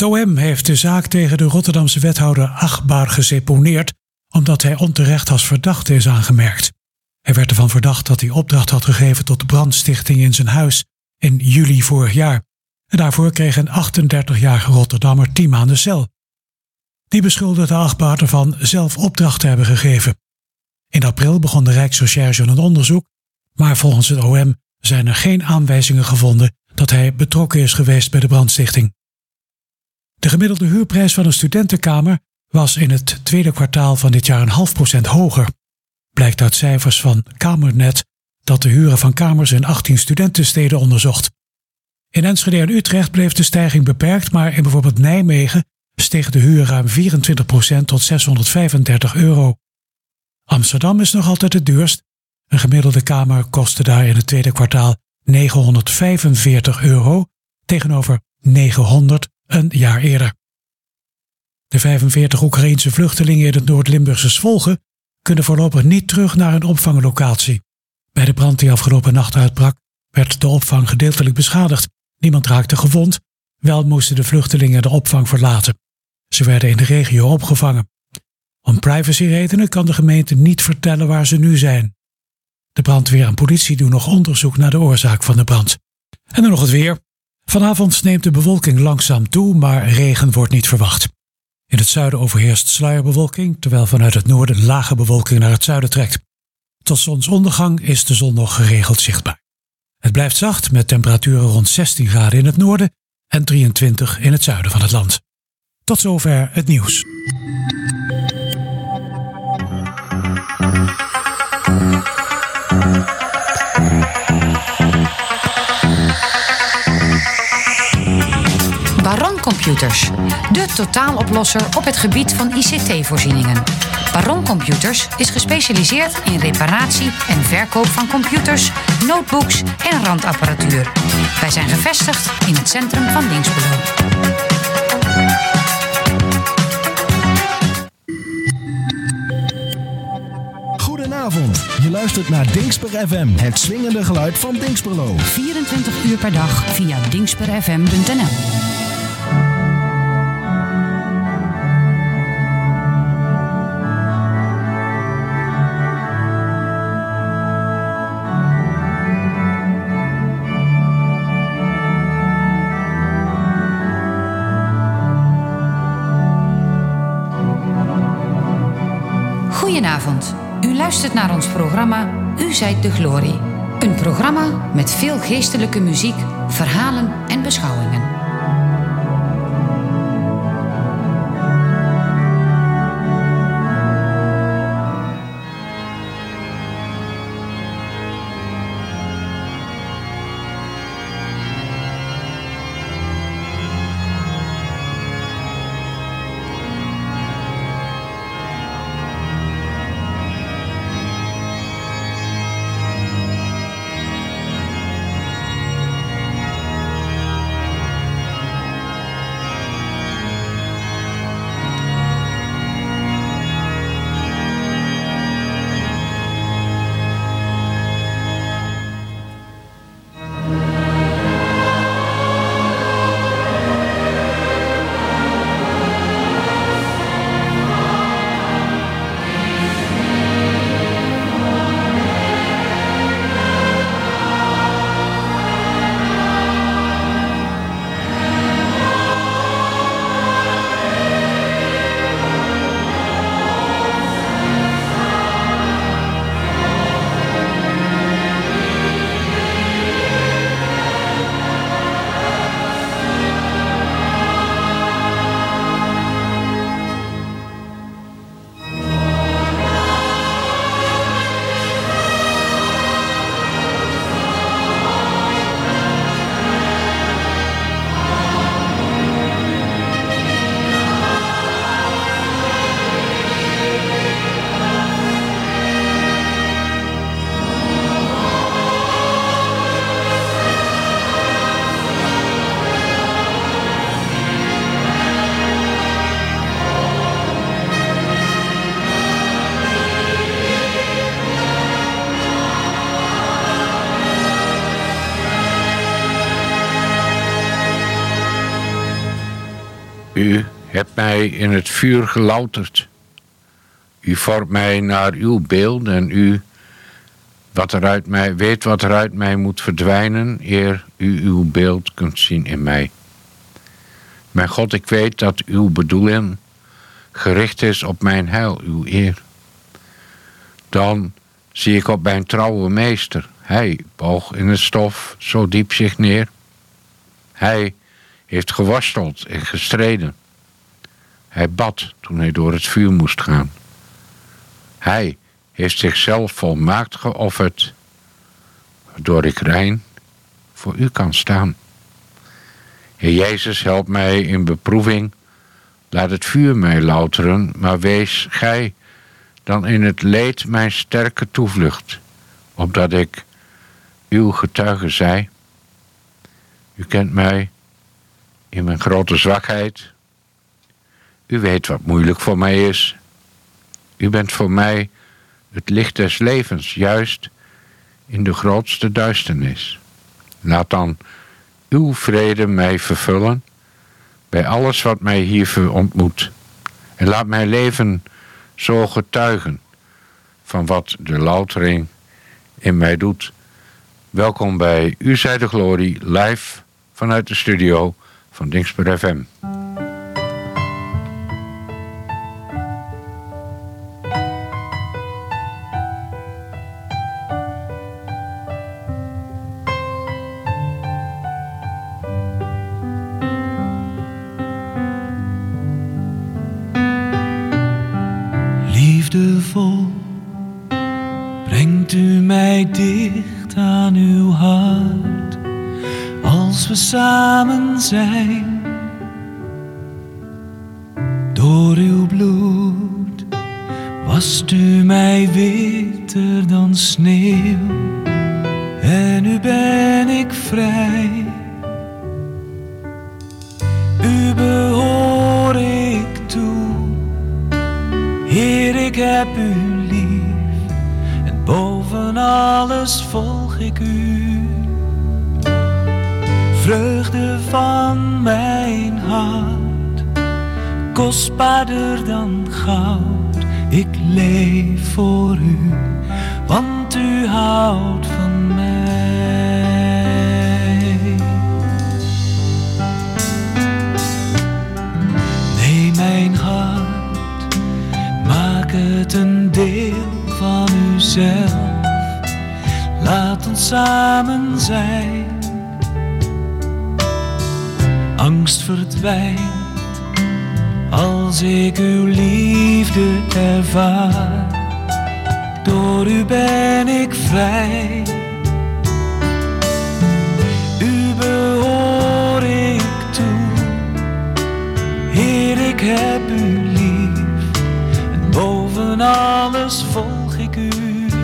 Het OM heeft de zaak tegen de Rotterdamse wethouder Achtbaar geseponeerd omdat hij onterecht als verdachte is aangemerkt. Hij werd ervan verdacht dat hij opdracht had gegeven tot de brandstichting in zijn huis in juli vorig jaar. En daarvoor kreeg een 38-jarige Rotterdammer 10 maanden cel. Die beschuldigde Achtbaar ervan zelf opdracht te hebben gegeven. In april begon de Rijksrecherche een onderzoek, maar volgens het OM zijn er geen aanwijzingen gevonden dat hij betrokken is geweest bij de brandstichting. De gemiddelde huurprijs van een studentenkamer was in het tweede kwartaal van dit jaar 0,5% hoger. Blijkt uit cijfers van Kamernet dat de huren van kamers in 18 studentensteden onderzocht. In Enschede en Utrecht bleef de stijging beperkt, maar in bijvoorbeeld Nijmegen steeg de huur ruim 24% tot €635. Amsterdam is nog altijd het duurst. Een gemiddelde kamer kostte daar in het tweede kwartaal €945 tegenover €900 een jaar eerder. De 45 Oekraïense vluchtelingen in het Noord-Limburgse Zwolgen kunnen voorlopig niet terug naar een opvanglocatie. Bij de brand die afgelopen nacht uitbrak, werd de opvang gedeeltelijk beschadigd. Niemand raakte gewond, wel moesten de vluchtelingen de opvang verlaten. Ze werden in de regio opgevangen. Om privacyredenen kan de gemeente niet vertellen waar ze nu zijn. De brandweer en politie doen nog onderzoek naar de oorzaak van de brand. En dan nog het weer. Vanavond neemt de bewolking langzaam toe, maar regen wordt niet verwacht. In het zuiden overheerst sluierbewolking, terwijl vanuit het noorden lage bewolking naar het zuiden trekt. Tot zonsondergang is de zon nog geregeld zichtbaar. Het blijft zacht met temperaturen rond 16 graden in het noorden en 23 in het zuiden van het land. Tot zover het nieuws. Baron Computers, de totaaloplosser op het gebied van ICT-voorzieningen. Baron Computers is gespecialiseerd in reparatie en verkoop van computers, notebooks en randapparatuur. Wij zijn gevestigd in het centrum van Dinxperlo. Goedenavond, je luistert naar Dinxper FM, het swingende geluid van Dinxperlo. 24 uur per dag via dinxperfm.nl. Goedenavond. U luistert naar ons programma U zijt de glorie. Een programma met veel geestelijke muziek, verhalen en beschouwingen. U hebt mij in het vuur gelouterd. U vormt mij naar uw beeld en u weet wat er uit mij moet verdwijnen, eer u uw beeld kunt zien in mij. Mijn God, ik weet dat uw bedoeling gericht is op mijn heil, uw eer. Dan zie ik op mijn trouwe meester. Hij boog in het stof zo diep zich neer. Hij heeft geworsteld en gestreden. Hij bad toen hij door het vuur moest gaan. Hij heeft zichzelf volmaakt geofferd, waardoor ik rein voor u kan staan. Heer Jezus, help mij in beproeving. Laat het vuur mij louteren, maar wees gij dan in het leed mijn sterke toevlucht, opdat ik uw getuige zij. U kent mij in mijn grote zwakheid. U weet wat moeilijk voor mij is. U bent voor mij het licht des levens, juist in de grootste duisternis. Laat dan uw vrede mij vervullen bij alles wat mij hier ontmoet. En laat mijn leven zo getuigen van wat de loutering in mij doet. Welkom bij U zij de Glorie, live vanuit de studio van Dingsper FM. Liefdevol brengt u mij dicht aan uw hart als we samen zijn. Door uw bloed wast u mij witter dan sneeuw en nu ben ik vrij. U behoor ik toe, Heer, ik heb u lief en boven alles volg ik u. Vreugde van mijn hart, kostbaarder dan goud. Ik leef voor u, want u houdt van mij. Neem mijn hart, maak het een deel van uzelf. Laat ons samen zijn. Angst verdwijnt als ik uw liefde ervaar. Door u ben ik vrij. U behoor ik toe. Heer, ik heb u lief en boven alles volg ik u.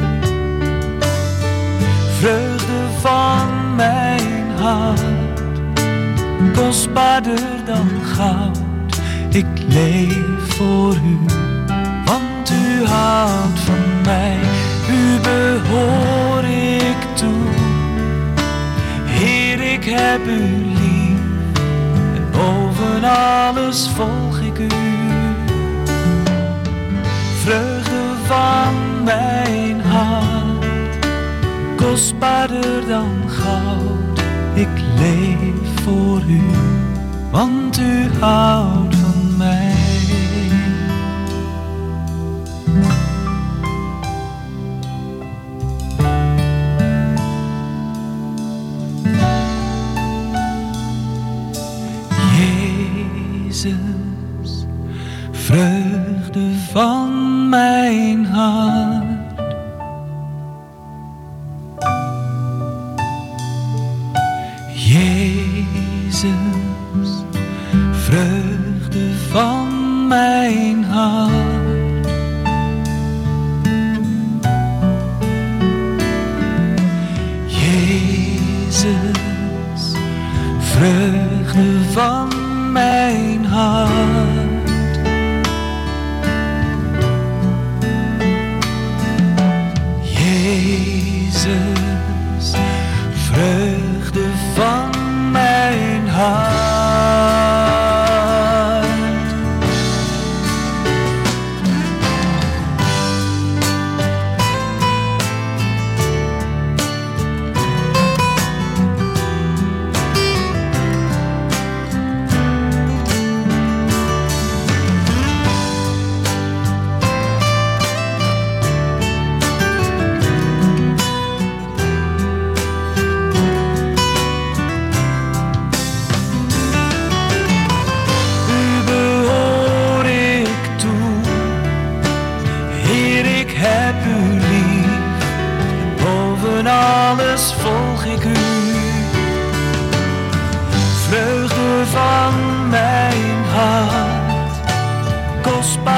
Vreugde van mijn hart, kostbaarder dan goud. Ik leef voor u, want u houdt van mij. U behoor ik toe. Heer, ik heb u lief en boven alles volg ik u. Vreugde van mijn hart, kostbaarder dan goud. Ik leef voor u, want u houdt van mij. Jezus, vreugde van mijn hart. Jezus, vreugde van mijn hart. Jezus, vreugde van mijn hart. Jezus, vreugde van mijn hart.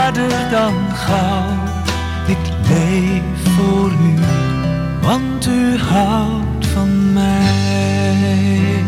zwaarder dan goud. Ik leef voor u, want u houdt van mij.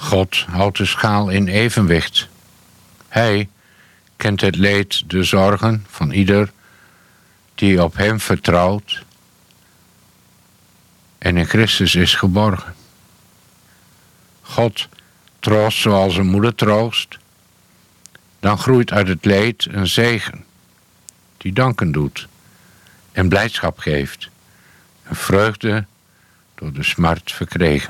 God houdt de schaal in evenwicht. Hij kent het leed, de zorgen van ieder die op hem vertrouwt en in Christus is geborgen. God troost zoals een moeder troost. Dan groeit uit het leed een zegen die danken doet en blijdschap geeft. Een vreugde door de smart verkregen.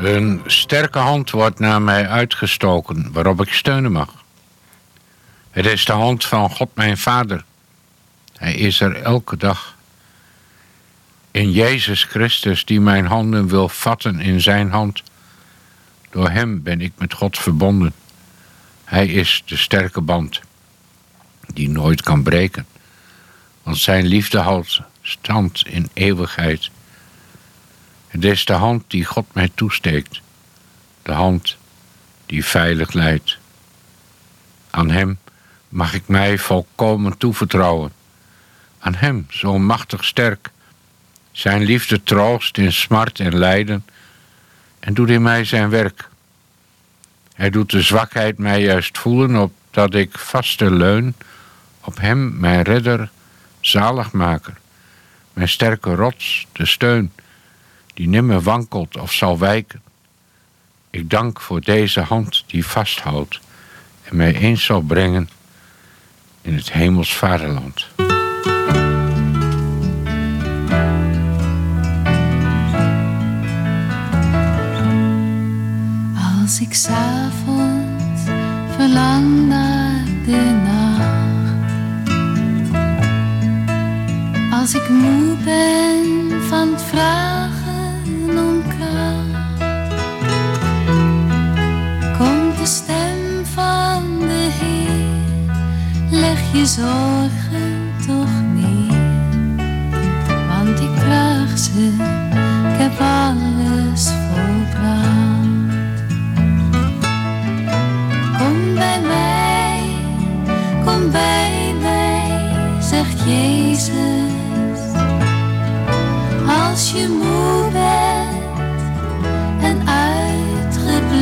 Een sterke hand wordt naar mij uitgestoken, waarop ik steunen mag. Het is de hand van God mijn Vader. Hij is er elke dag. In Jezus Christus, die mijn handen wil vatten in zijn hand. Door hem ben ik met God verbonden. Hij is de sterke band, die nooit kan breken. Want zijn liefde houdt stand in eeuwigheid. Het is de hand die God mij toesteekt. De hand die veilig leidt. Aan hem mag ik mij volkomen toevertrouwen. Aan hem, zo machtig sterk. Zijn liefde troost in smart en lijden en doet in mij zijn werk. Hij doet de zwakheid mij juist voelen, opdat ik vaste leun op hem, mijn redder, zaligmaker, mijn sterke rots, de steun, die nimmer wankelt of zal wijken. Ik dank voor deze hand die vasthoudt en mij eens zal brengen in het hemels vaderland. Als ik 's avonds verlang naar de nacht, als ik moe ben van het vragen om kracht, komt de stem van de Heer, leg je zorgen toch neer, want ik draag ze, ik heb alles volbracht. Kom bij mij, zegt Jezus, als je moe bent en uitgeblust.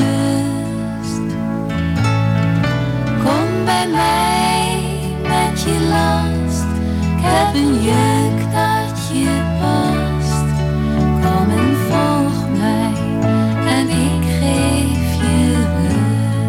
Kom bij mij met je last, ik heb een juk dat je past. Kom en volg mij en ik geef je rust.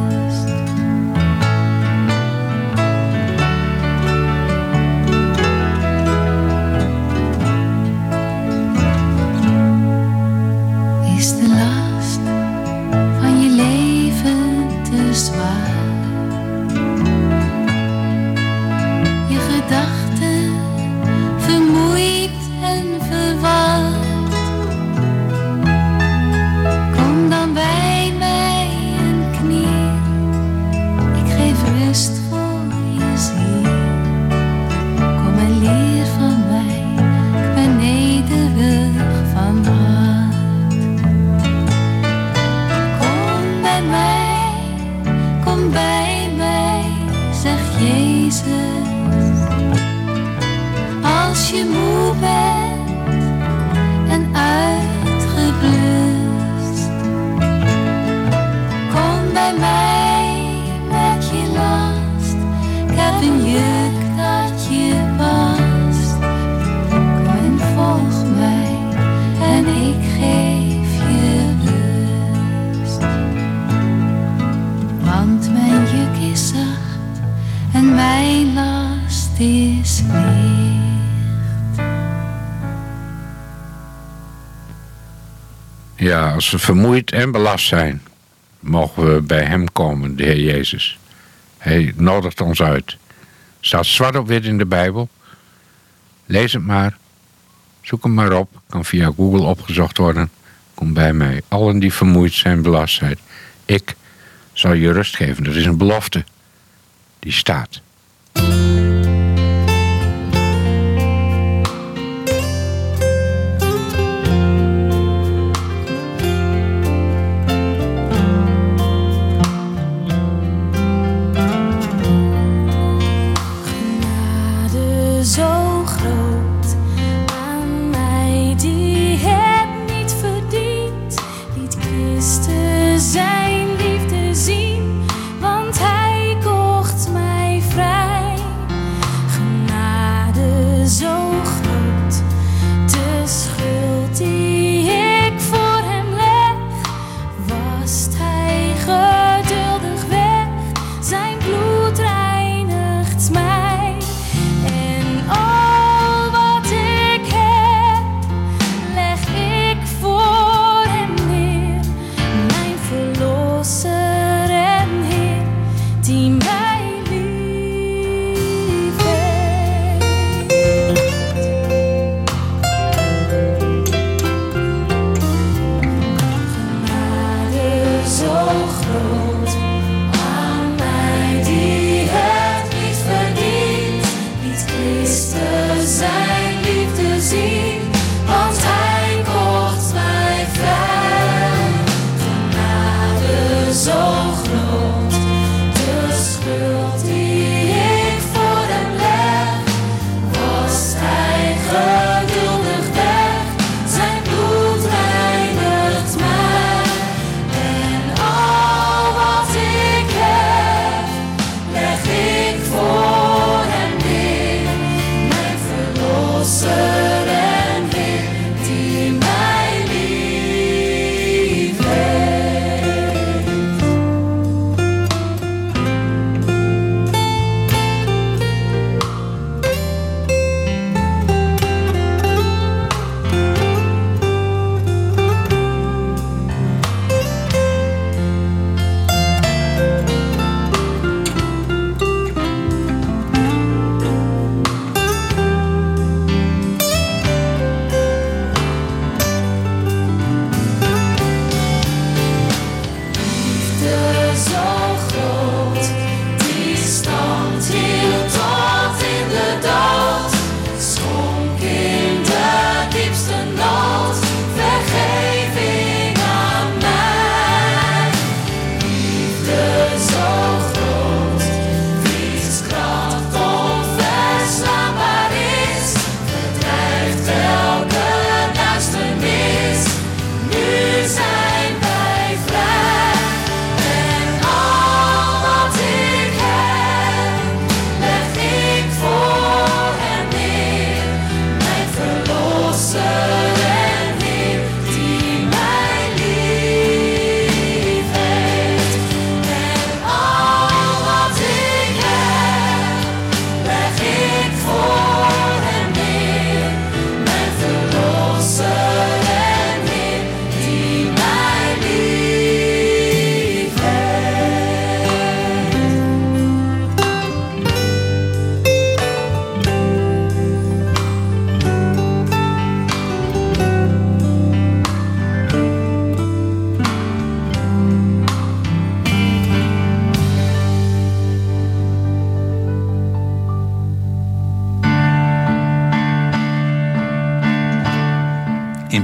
Ja, als we vermoeid en belast zijn, mogen we bij hem komen, de Heer Jezus. Hij nodigt ons uit. Staat zwart op wit in de Bijbel. Lees het maar. Zoek hem maar op. Kan via Google opgezocht worden. Kom bij mij. Allen die vermoeid zijn, belast zijn. Ik zal je rust geven. Dat is een belofte. Die staat. Zijn liefde zien, want hij kocht mij vrij.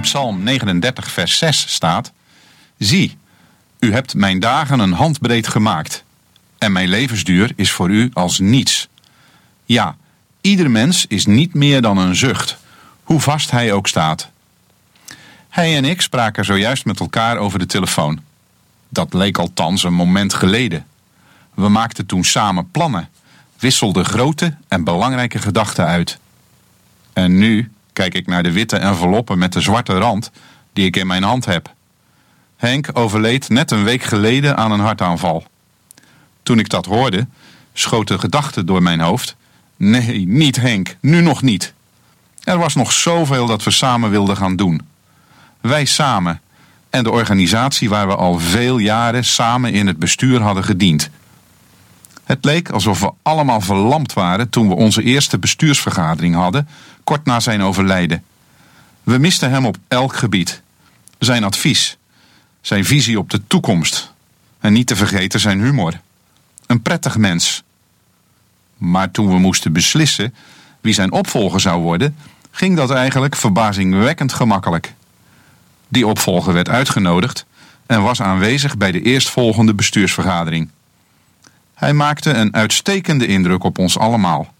Psalm 39 vers 6 staat: Zie, u hebt mijn dagen een handbreed gemaakt, en mijn levensduur is voor u als niets. Ja, ieder mens is niet meer dan een zucht, hoe vast hij ook staat. Hij en ik spraken zojuist met elkaar over de telefoon. Dat leek althans een moment geleden. We maakten toen samen plannen, wisselden grote en belangrijke gedachten uit. En nu kijk ik naar de witte enveloppen met de zwarte rand die ik in mijn hand heb. Henk overleed net een week geleden aan een hartaanval. Toen ik dat hoorde, schoot de gedachte door mijn hoofd: nee, niet Henk, nu nog niet. Er was nog zoveel dat we samen wilden gaan doen. Wij samen en de organisatie waar we al veel jaren samen in het bestuur hadden gediend. Het leek alsof we allemaal verlamd waren toen we onze eerste bestuursvergadering hadden, kort na zijn overlijden. We misten hem op elk gebied. Zijn advies, zijn visie op de toekomst en niet te vergeten zijn humor. Een prettig mens. Maar toen we moesten beslissen wie zijn opvolger zou worden, ging dat eigenlijk verbazingwekkend gemakkelijk. Die opvolger werd uitgenodigd en was aanwezig bij de eerstvolgende bestuursvergadering. Hij maakte een uitstekende indruk op ons allemaal.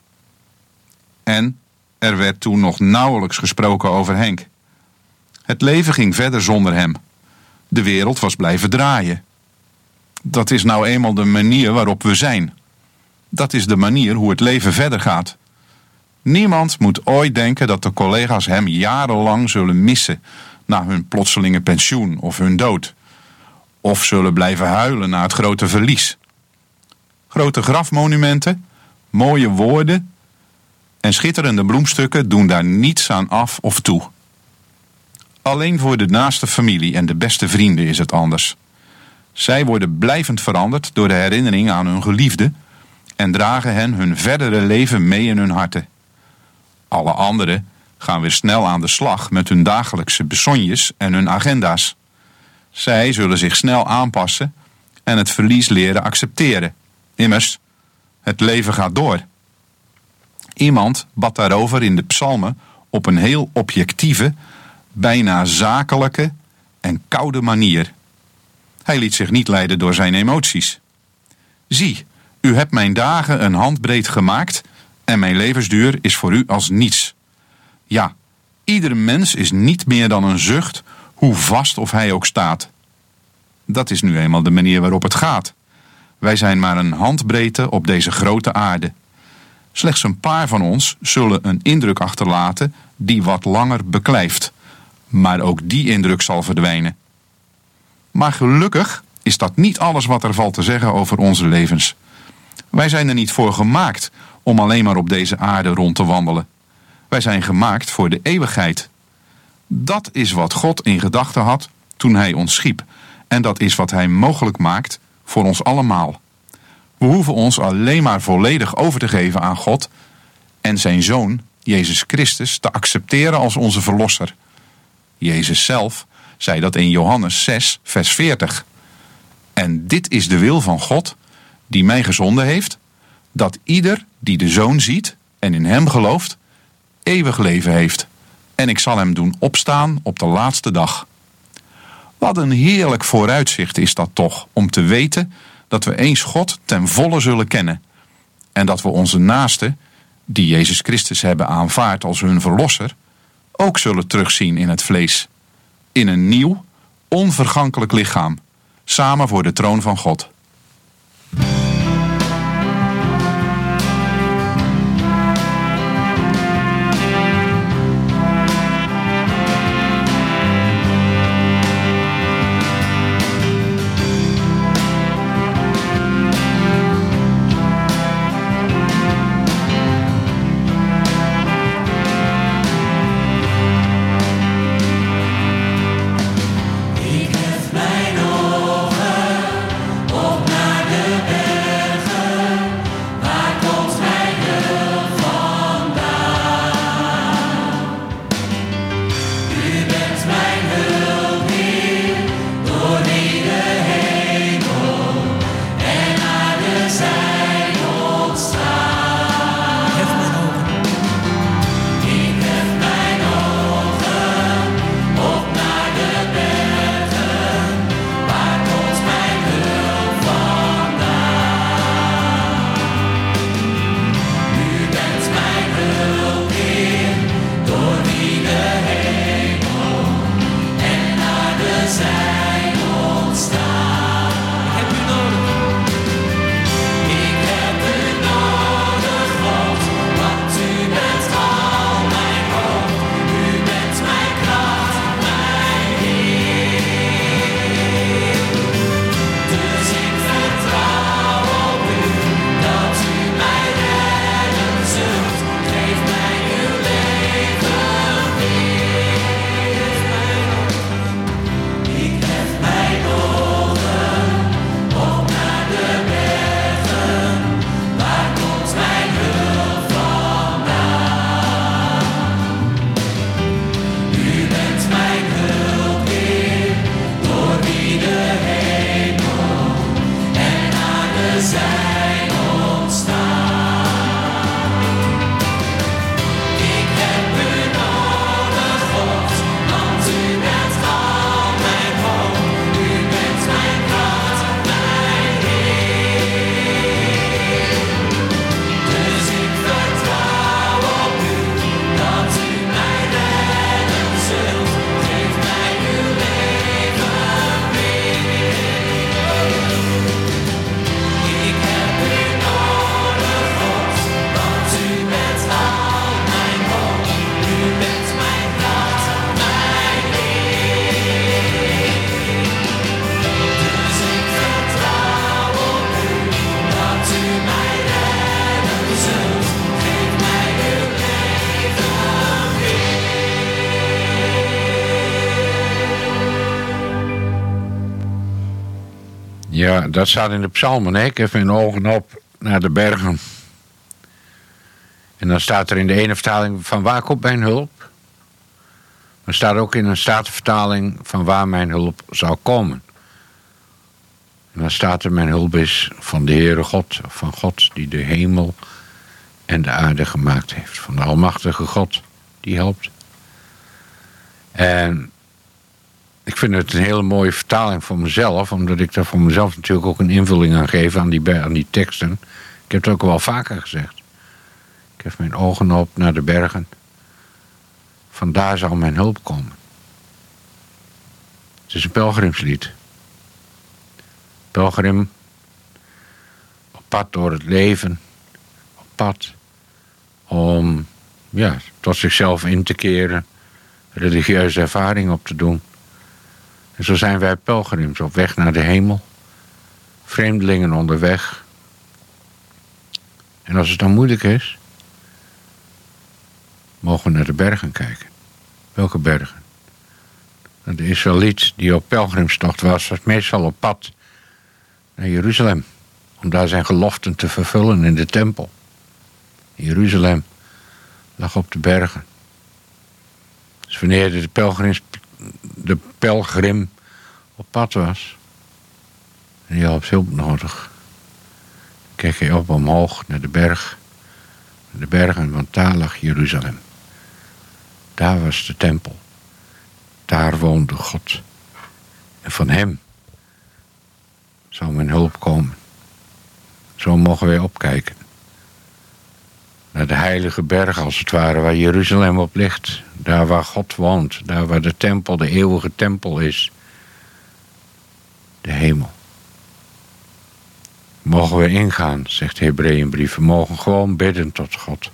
En er werd toen nog nauwelijks gesproken over Henk. Het leven ging verder zonder hem. De wereld was blijven draaien. Dat is nou eenmaal de manier waarop we zijn. Dat is de manier hoe het leven verder gaat. Niemand moet ooit denken dat de collega's hem jarenlang zullen missen na hun plotselinge pensioen of hun dood. Of zullen blijven huilen na het grote verlies. Grote grafmonumenten, mooie woorden en schitterende bloemstukken doen daar niets aan af of toe. Alleen voor de naaste familie en de beste vrienden is het anders. Zij worden blijvend veranderd door de herinnering aan hun geliefde en dragen hen hun verdere leven mee in hun harten. Alle anderen gaan weer snel aan de slag met hun dagelijkse besonjes en hun agenda's. Zij zullen zich snel aanpassen en het verlies leren accepteren. Immers, het leven gaat door. Iemand bad daarover in de psalmen op een heel objectieve, bijna zakelijke en koude manier. Hij liet zich niet leiden door zijn emoties. Zie, u hebt mijn dagen een handbreed gemaakt en mijn levensduur is voor u als niets. Ja, ieder mens is niet meer dan een zucht, hoe vast of hij ook staat. Dat is nu eenmaal de manier waarop het gaat. Wij zijn maar een handbreedte op deze grote aarde. Slechts een paar van ons zullen een indruk achterlaten die wat langer beklijft. Maar ook die indruk zal verdwijnen. Maar gelukkig is dat niet alles wat er valt te zeggen over onze levens. Wij zijn er niet voor gemaakt om alleen maar op deze aarde rond te wandelen. Wij zijn gemaakt voor de eeuwigheid. Dat is wat God in gedachten had toen hij ons schiep. En dat is wat hij mogelijk maakt voor ons allemaal. We hoeven ons alleen maar volledig over te geven aan God en zijn Zoon, Jezus Christus, te accepteren als onze verlosser. Jezus zelf zei dat in Johannes 6, vers 40. En dit is de wil van God, die mij gezonden heeft, dat ieder die de Zoon ziet en in hem gelooft, eeuwig leven heeft. En ik zal hem doen opstaan op de laatste dag. Wat een heerlijk vooruitzicht is dat toch, om te weten dat we eens God ten volle zullen kennen. En dat we onze naasten, die Jezus Christus hebben aanvaard als hun verlosser, ook zullen terugzien in het vlees. In een nieuw, onvergankelijk lichaam, samen voor de troon van God. Ik heb mijn ogen Ja, dat staat in de psalmen. Hè? Ik heb mijn ogen op naar de bergen. En dan staat er in de ene vertaling van waar komt mijn hulp? Maar staat ook in een statenvertaling van waar mijn hulp zou komen. En dan staat er mijn hulp is van de Heere God. Of van God die de hemel en de aarde gemaakt heeft. Van de almachtige God die helpt. En ik vind het een hele mooie vertaling voor mezelf. Omdat ik daar voor mezelf natuurlijk ook een invulling aan geef aan die teksten. Ik heb het ook wel vaker gezegd. Ik heb mijn ogen op naar de bergen. Vandaar zal mijn hulp komen. Het is een pelgrimslied. Pelgrim. Op pad door het leven. Op pad om tot zichzelf in te keren. Religieuze ervaring op te doen. En zo zijn wij pelgrims op weg naar de hemel. Vreemdelingen onderweg. En als het dan moeilijk is, mogen we naar de bergen kijken. Welke bergen? De Israëliet die op pelgrimstocht was meestal op pad naar Jeruzalem. Om daar zijn geloften te vervullen in de tempel. Jeruzalem lag op de bergen. Dus wanneer de pelgrim op pad was en hij had hulp nodig, keek hij op omhoog naar de bergen, want daar lag Jeruzalem. Daar was de tempel. Daar woonde God. En van hem zou mijn hulp komen. Zo mogen wij opkijken. Naar de heilige berg als het ware, waar Jeruzalem op ligt. Daar waar God woont. Daar waar de tempel, de eeuwige tempel is. De hemel. Mogen we ingaan, zegt de Hebreeënbrief. We mogen gewoon bidden tot God.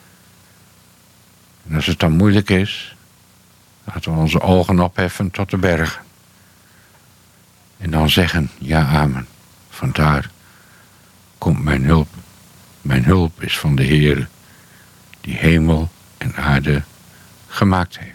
En als het dan moeilijk is, laten we onze ogen opheffen tot de bergen. En dan zeggen, ja, amen. Vandaar komt mijn hulp. Mijn hulp is van de Heere, die hemel en aarde gemaakt heeft.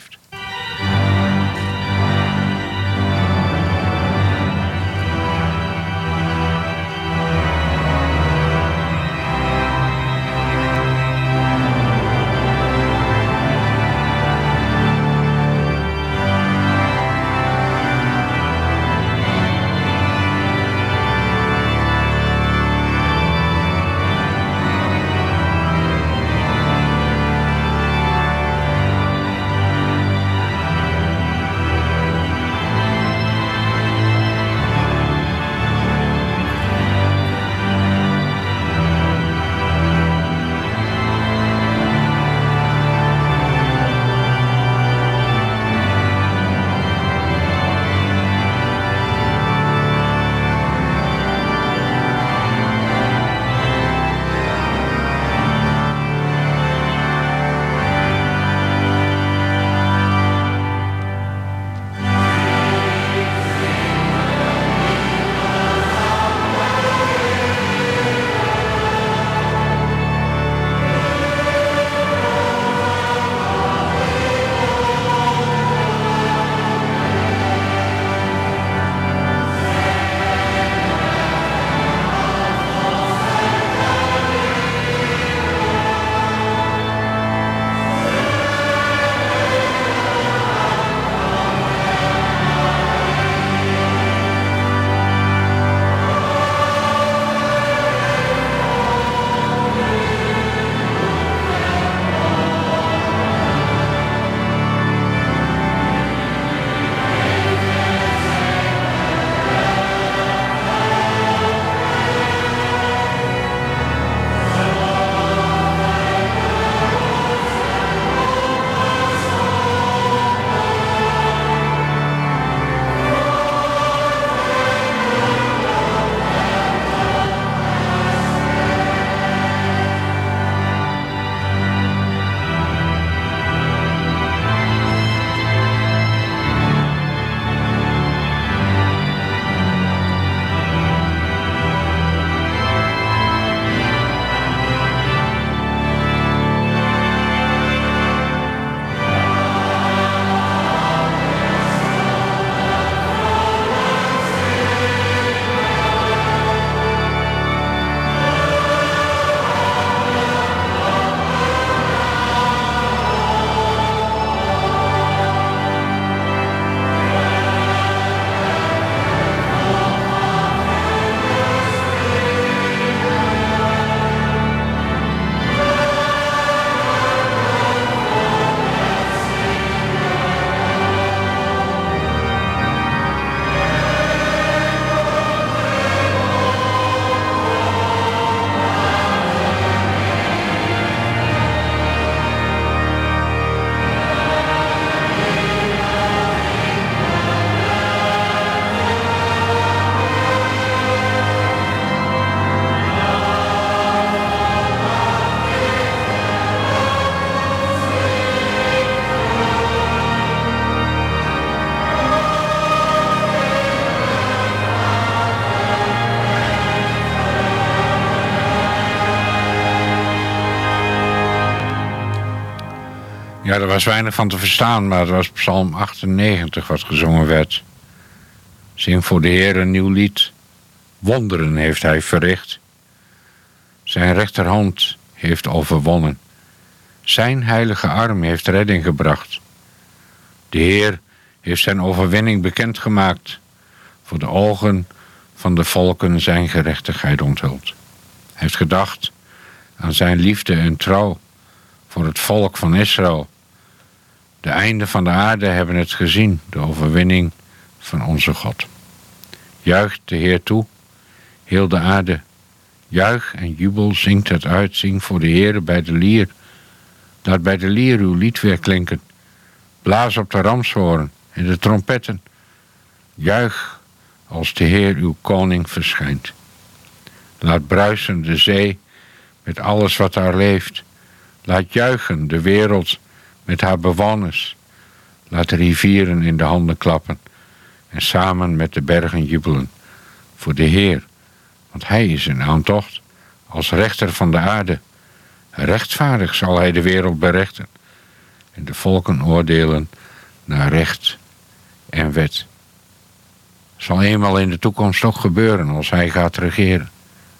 Ja, er was weinig van te verstaan, maar het was Psalm 98 wat gezongen werd. Zing voor de Heer een nieuw lied. Wonderen heeft hij verricht. Zijn rechterhand heeft overwonnen. Zijn heilige arm heeft redding gebracht. De Heer heeft zijn overwinning bekendgemaakt. Voor de ogen van de volken zijn gerechtigheid onthuld. Hij heeft gedacht aan zijn liefde en trouw voor het volk van Israël. De einden van de aarde hebben het gezien, de overwinning van onze God. Juicht de Heer toe, heel de aarde. Juich en jubel, zingt het uit, zing voor de Heer bij de lier. Laat bij de lier uw lied weer klinken. Blaas op de ramshoorn en de trompetten. Juich als de Heer uw koning verschijnt. Laat bruisen de zee met alles wat daar leeft. Laat juichen de wereld met haar bewoners. Laat de rivieren in de handen klappen en samen met de bergen jubelen voor de Heer. Want hij is in aantocht als rechter van de aarde. Rechtvaardig zal hij de wereld berechten en de volken oordelen naar recht en wet. Zal eenmaal in de toekomst ook gebeuren als hij gaat regeren.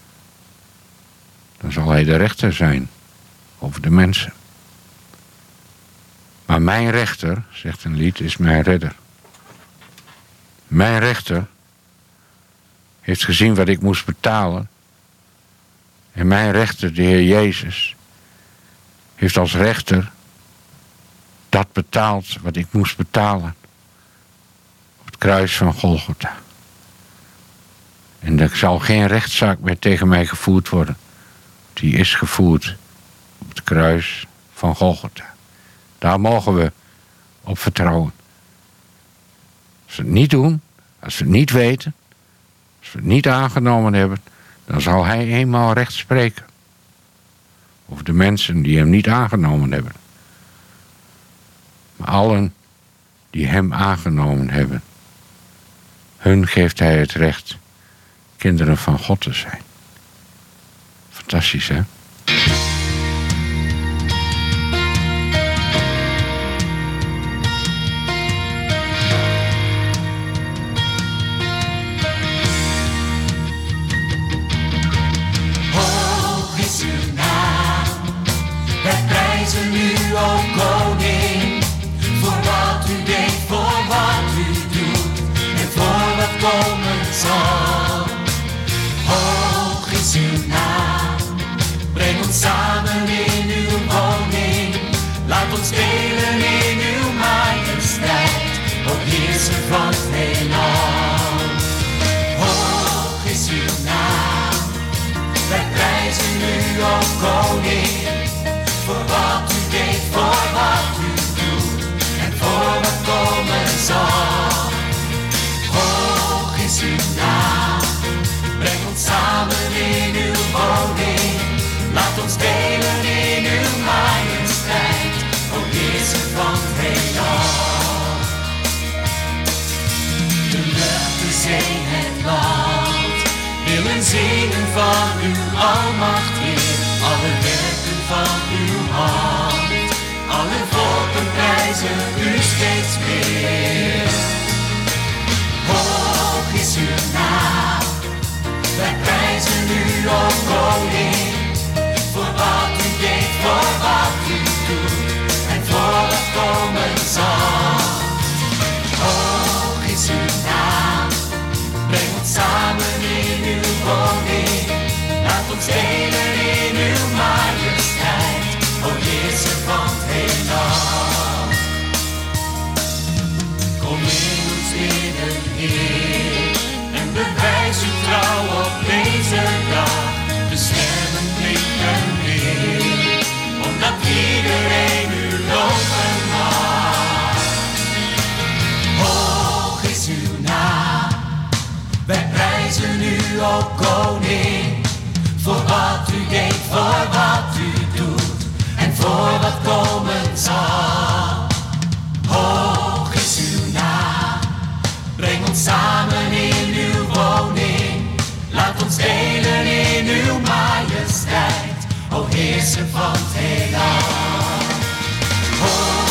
Dan zal hij de rechter zijn over de mensen. Maar mijn rechter, zegt een lied, is mijn redder. Mijn rechter heeft gezien wat ik moest betalen. En mijn rechter, de Heer Jezus, heeft als rechter dat betaald wat ik moest betalen. Op het kruis van Golgotha. En er zal geen rechtszaak meer tegen mij gevoerd worden. Die is gevoerd op het kruis van Golgotha. Daar mogen we op vertrouwen. Als we het niet doen, als we het niet weten, als we het niet aangenomen hebben, dan zal hij eenmaal recht spreken. Over de mensen die hem niet aangenomen hebben. Maar allen die hem aangenomen hebben, hun geeft hij het recht kinderen van God te zijn. Fantastisch, hè? Hoog is uw naam, wij prijzen u, o koning, voor wat u deed, voor wat u doet en voor wat komen zal. Hoog is uw naam, breng ons samen in uw woning, laat ons delen in uw majesteit, o heerser van het heelal. Hoog is uw naam, wij prijzen u, o koning, voor wat u deed, voor wat u doet en voor wat komen zal. Hoog is uw naam, breng ons samen in uw woning, laat ons delen in uw majesteit, o heerser van het heelal. De lucht, de zee, het land, willen zingen van uw almacht, Heer, alle werken van uw hand, alle volken prijzen u steeds meer. Hoog is uw naam, wij prijzen u, o koning, voor wat u deed, voor wat u doet en voor wat komen zal. Hoog is uw naam, breng ons samen in uw woning, laat ons delen in uw majesteit, o heerser van het heelal. Kom in ons midden, Heer, en bewijs uw trouw op deze dag. De stemmen klinken weer, omdat iedereen u loven mag. Hoog is uw naam, wij prijzen u, o koning, voor wat u deed, voor wat u doet en voor wat komen zal. Hoog is uw naam, breng ons samen in uw woning, laat ons delen in uw majesteit, o heerser van het heelal.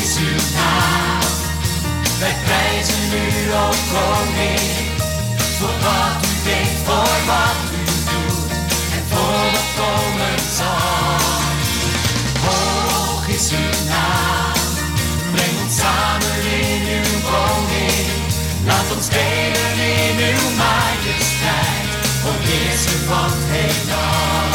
is uw naam. Wij prijzen u, o koning, voor wat u deed, voor wat u doet en voor wat komen zal. Hoog is uw naam, breng ons samen in uw woning. Laat ons delen in uw majesteit, o heerser van het heelal.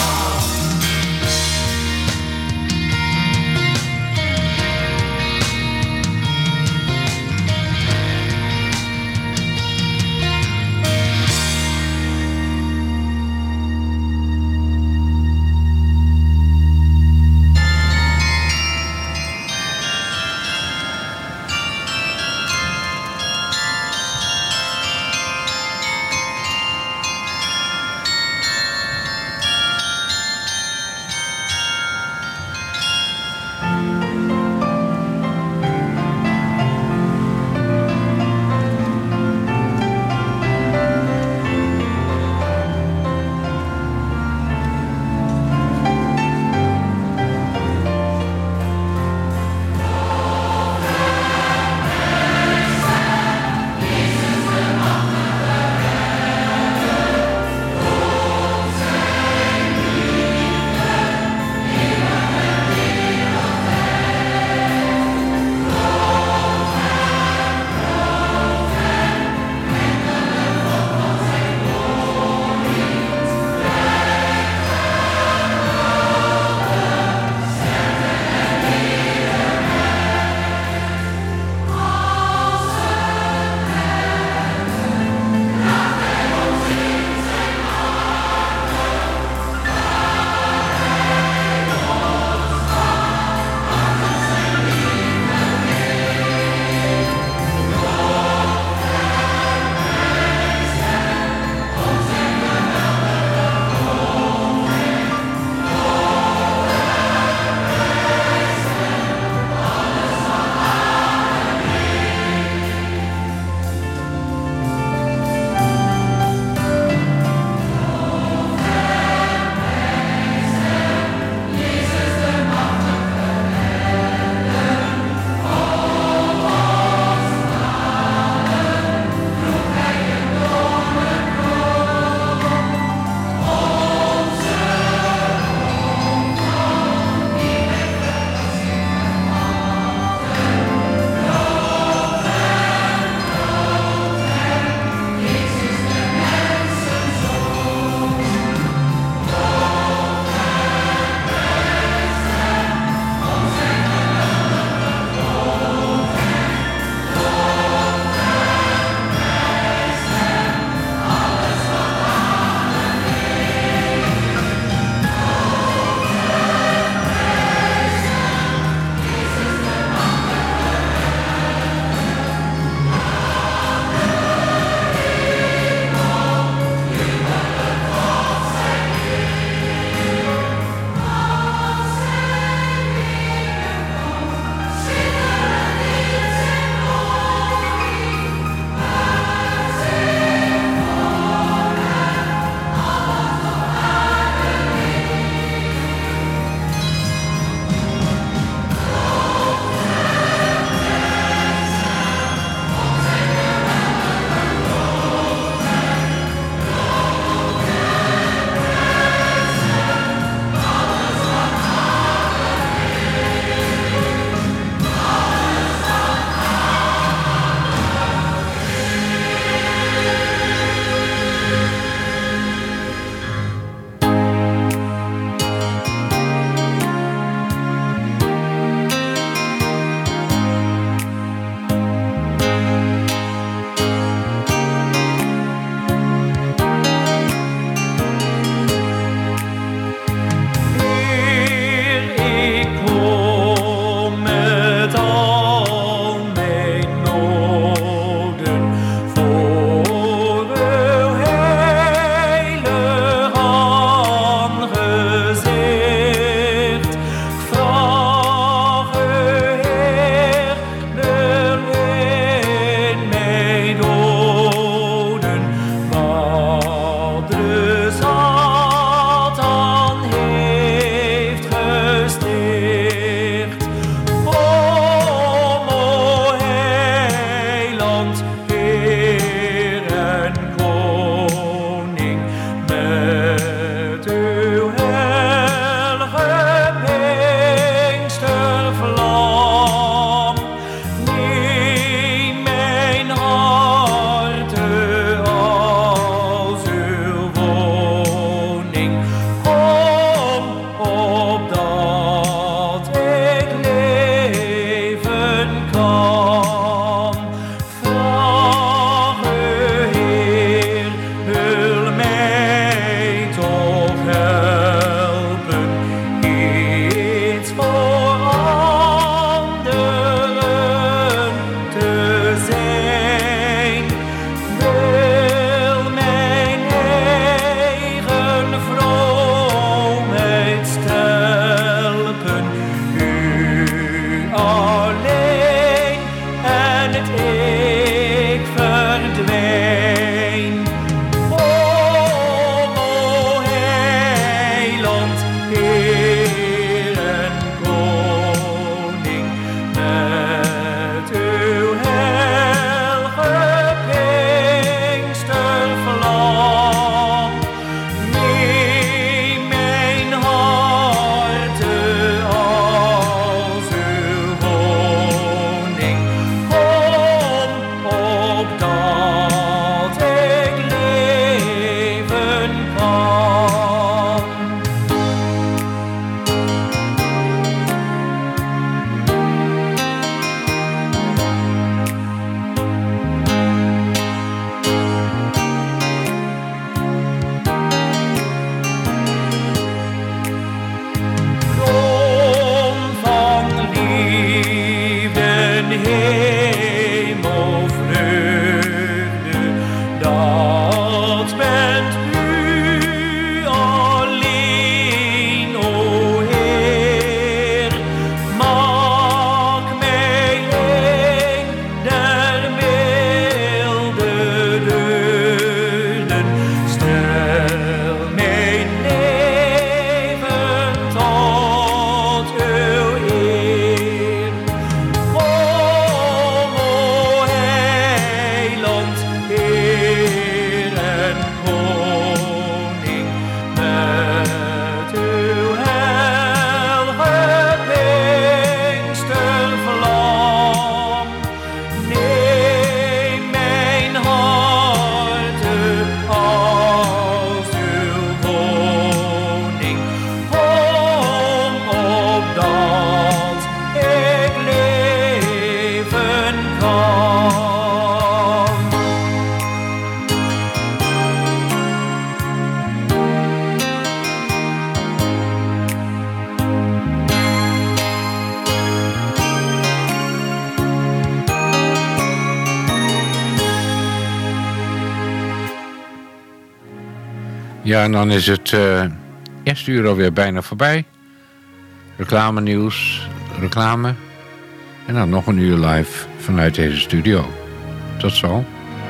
Ja, en dan is het eerste uur alweer bijna voorbij. Reclame nieuws, reclame. En dan nog een uur live vanuit deze studio. Tot zo.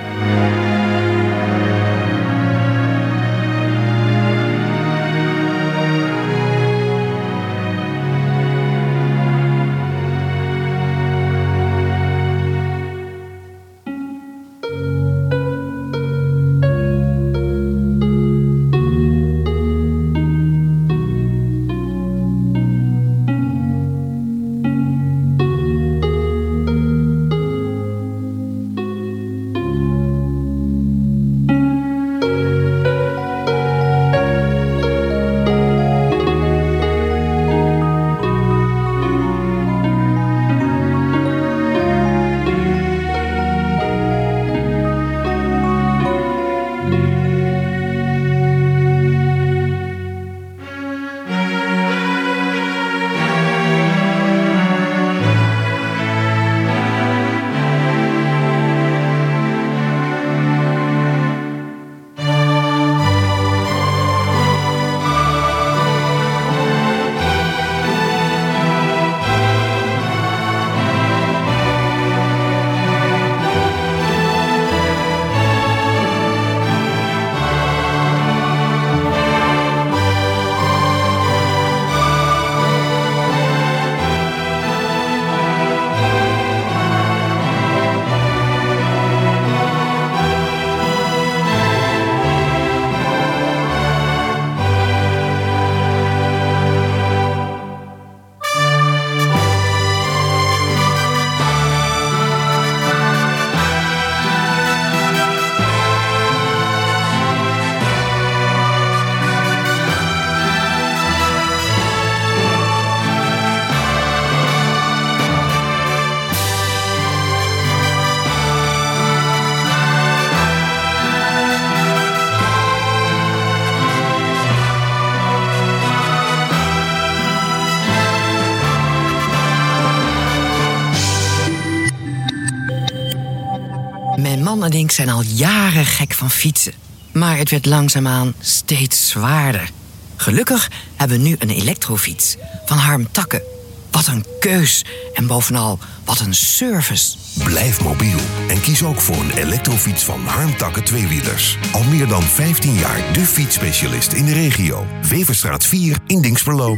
Mijn man en ik zijn al jaren gek van fietsen. Maar het werd langzaamaan steeds zwaarder. Gelukkig hebben we nu een elektrofiets van Harm Takke. Wat een keus en bovenal wat een service. Blijf mobiel en kies ook voor een elektrofiets van Harm Takke tweewielers. Al meer dan 15 jaar de fietsspecialist in de regio. Weverstraat 4 in Dinxperlo.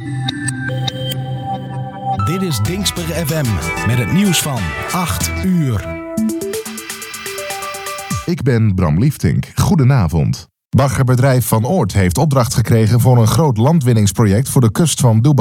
Dit is Dinxper FM met het nieuws van 8 uur. Ik ben Bram Liefdink. Goedenavond. Baggerbedrijf Van Oort heeft opdracht gekregen voor een groot landwinningsproject voor de kust van Dubai.